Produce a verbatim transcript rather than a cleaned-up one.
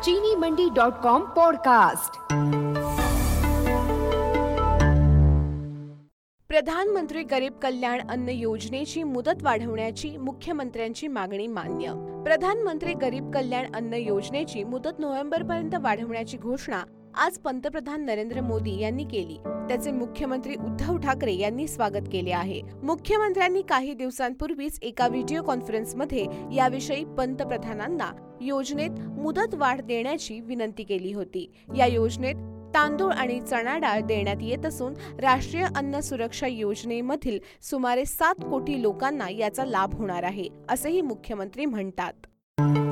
चीनी मंडी dot com podcast. प्रधानमंत्री गरीब कल्याण अन्न योजनेची मुदत वाढवण्याची मुख्यमंत्र्यांची मागणी मान्य। प्रधानमंत्री गरीब कल्याण अन्न योजनेची मुदत नोव्हेंबरपर्यंत वाढवण्याची घोषणा आज पंतप्रधान नरेंद्र मोदी यांनी केली। त्याचे मुख्यमंत्री उद्धव ठाकरे यांनी स्वागत केले आहे। मुख्यमंत्र्यांनी काही दिवसांपूर्वीच एका व्हिडिओ कॉन्फरन्समध्ये याविषयी पंतप्रधानांना योजनेत मुदत वाढ देण्याची विनंती केली होती। या योजनेत तांदूळ आणि चणा डाळ देण्यात येत असून राष्ट्रीय अन्न सुरक्षा योजनेमधील सुमारे सात कोटी लोकांना याचा लाभ होणार आहे, असेही मुख्यमंत्री म्हणतात।